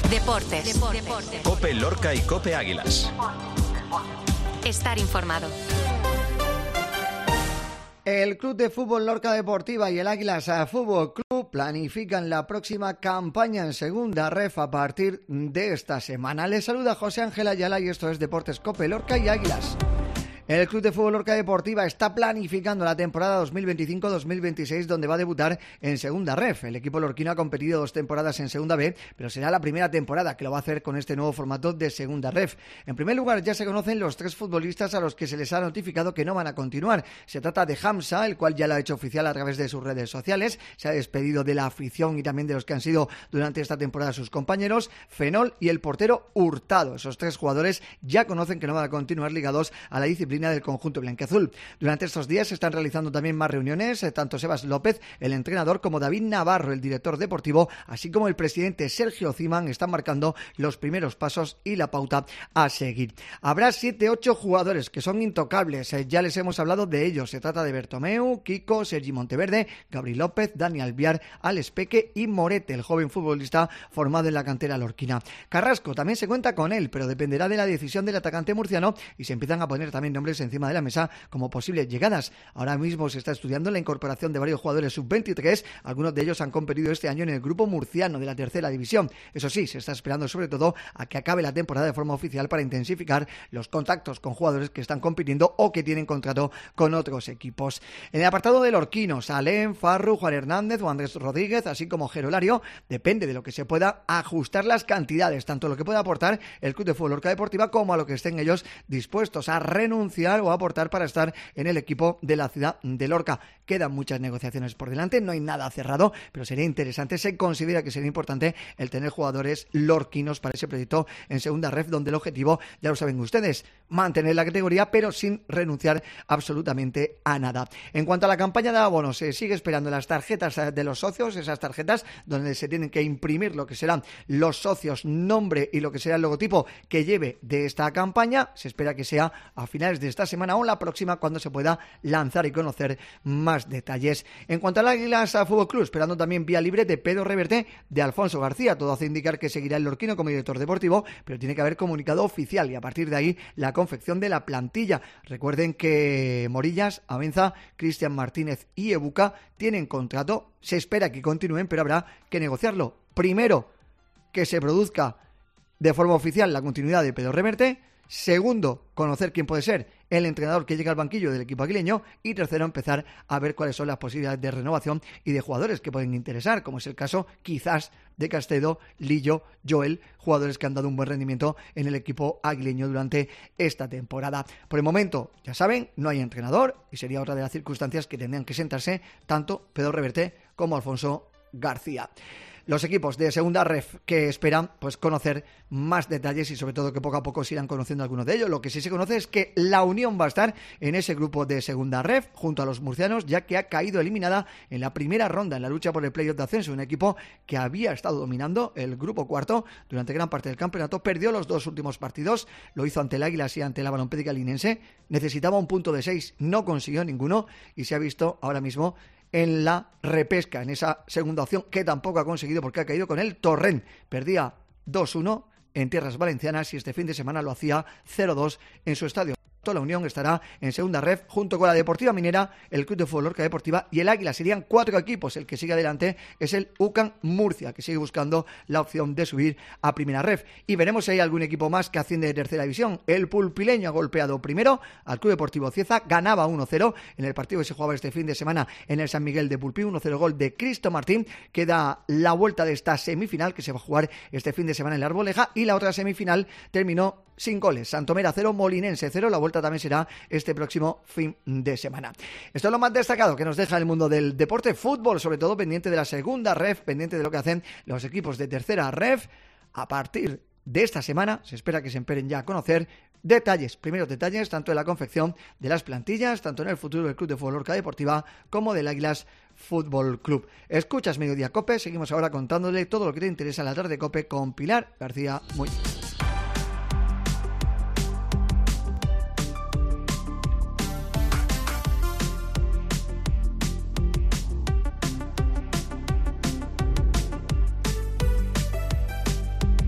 Deportes. COPE Lorca y COPE Águilas. Estar informado. El Club de Fútbol Lorca Deportiva y el Águilas Fútbol Club planifican la próxima campaña en Segunda Ref a partir de esta semana. Les saluda José Ángel Ayala y esto es Deportes COPE Lorca y Águilas. El Club de Fútbol Lorca Deportiva está planificando la temporada 2025-2026, donde va a debutar en Segunda Ref. El equipo lorquino ha competido 2 temporadas en Segunda B, pero será la primera temporada que lo va a hacer con este nuevo formato de Segunda Ref. En primer lugar, ya se conocen los 3 futbolistas a los que se les ha notificado que no van a continuar. Se trata de Hamza, el cual ya lo ha hecho oficial a través de sus redes sociales. Se ha despedido de la afición y también de los que han sido durante esta temporada sus compañeros. Fenol y el portero Hurtado. Esos 3 jugadores ya conocen que no van a continuar ligados a la disciplina del conjunto blanquiazul. Durante estos días se están realizando también más reuniones, tanto Sebas López, el entrenador, como David Navarro, el director deportivo, así como el presidente Sergio Ciman, están marcando los primeros pasos y la pauta a seguir. Habrá 7-8 jugadores que son intocables, ya les hemos hablado de ellos. Se trata de Bertomeu, Kiko, Sergi Monteverde, Gabriel López, Dani Albiar, Alex Peque y Morete, el joven futbolista formado en la cantera lorquina. Carrasco también se cuenta con él, pero dependerá de la decisión del atacante murciano y se empiezan a poner también nombres encima de la mesa como posibles llegadas. Ahora mismo se está estudiando la incorporación de varios jugadores sub-23, algunos de ellos han competido este año en el grupo murciano de la tercera división. Eso sí, se está esperando sobre todo a que acabe la temporada de forma oficial para intensificar los contactos con jugadores que están compitiendo o que tienen contrato con otros equipos. En el apartado de lorquinos, Alén, Farru, Juan Hernández o Andrés Rodríguez, así como Gerolario, depende de lo que se pueda ajustar las cantidades, tanto lo que pueda aportar el Club de Fútbol Lorca Deportiva como a lo que estén ellos dispuestos a renunciar o a aportar para estar en el equipo de la ciudad de Lorca. Quedan muchas negociaciones por delante, no hay nada cerrado, pero sería interesante, se considera que sería importante el tener jugadores lorquinos para ese proyecto en Segunda Ref, donde el objetivo, ya lo saben ustedes, mantener la categoría, pero sin renunciar absolutamente a nada. En cuanto a la campaña de abonos, se sigue esperando las tarjetas de los socios, esas tarjetas donde se tienen que imprimir lo que serán los socios, nombre y lo que será el logotipo que lleve de esta campaña. Se espera que sea a finales de esta semana o la próxima, cuando se pueda lanzar y conocer más detalles. En cuanto al Águilas Fútbol Club, esperando también vía libre de Pedro Reverte, de Alfonso García. Todo hace indicar que seguirá el lorquino como director deportivo, pero tiene que haber comunicado oficial y a partir de ahí la confección de la plantilla. Recuerden que Morillas, Avenza, Cristian Martínez y Ebuka tienen contrato. Se espera que continúen, pero habrá que negociarlo. Primero, que se produzca de forma oficial la continuidad de Pedro Reverte. Segundo, conocer quién puede ser el entrenador que llega al banquillo del equipo aguileño. Y tercero, empezar a ver cuáles son las posibilidades de renovación y de jugadores que pueden interesar, como es el caso quizás de Castedo, Lillo, Joel, jugadores que han dado un buen rendimiento en el equipo aguileño durante esta temporada. Por el momento, ya saben, no hay entrenador y sería otra de las circunstancias que tendrían que sentarse tanto Pedro Reverte como Alfonso García. Los equipos de Segunda Ref que esperan pues conocer más detalles y sobre todo que poco a poco se irán conociendo algunos de ellos. Lo que sí se conoce es que la Unión va a estar en ese grupo de Segunda Ref junto a los murcianos, ya que ha caído eliminada en la primera ronda en la lucha por el playoff de ascenso. Un equipo que había estado dominando el grupo cuarto durante gran parte del campeonato, perdió los 2 últimos partidos, lo hizo ante el Águilas y ante la Balompédica Linense, necesitaba un punto de 6, no consiguió ninguno y se ha visto ahora mismo en la repesca, en esa segunda opción que tampoco ha conseguido porque ha caído con el Torrent. Perdía 2-1 en tierras valencianas y este fin de semana lo hacía 0-2 en su estadio. La Unión estará en Segunda Ref junto con la Deportiva Minera, el Club de Fútbol Lorca Deportiva y el Águila. Serían 4 equipos. El que sigue adelante es el UCAM Murcia, que sigue buscando la opción de subir a Primera Ref. Y veremos si hay algún equipo más que asciende de tercera división. El pulpileño ha golpeado primero al Club Deportivo Cieza, ganaba 1-0 en el partido que se jugaba este fin de semana en el San Miguel de Pulpí, 1-0 gol de Cristo Martín, que da la vuelta de esta semifinal que se va a jugar este fin de semana en la Arboleja, y la otra semifinal terminó sin goles. Santomera 0, Molinense 0. La vuelta también será este próximo fin de semana. Esto es lo más destacado que nos deja el mundo del deporte fútbol, sobre todo pendiente de la Segunda Ref, pendiente de lo que hacen los equipos de tercera Ref. A partir de esta semana se espera que se emperen ya a conocer detalles, primeros detalles, tanto de la confección de las plantillas, tanto en el futuro del Club de Fútbol Lorca Deportiva como del Águilas Fútbol Club. Escuchas Mediodía Cope, seguimos ahora contándole todo lo que te interesa en la tarde Cope con Pilar García Muñoz.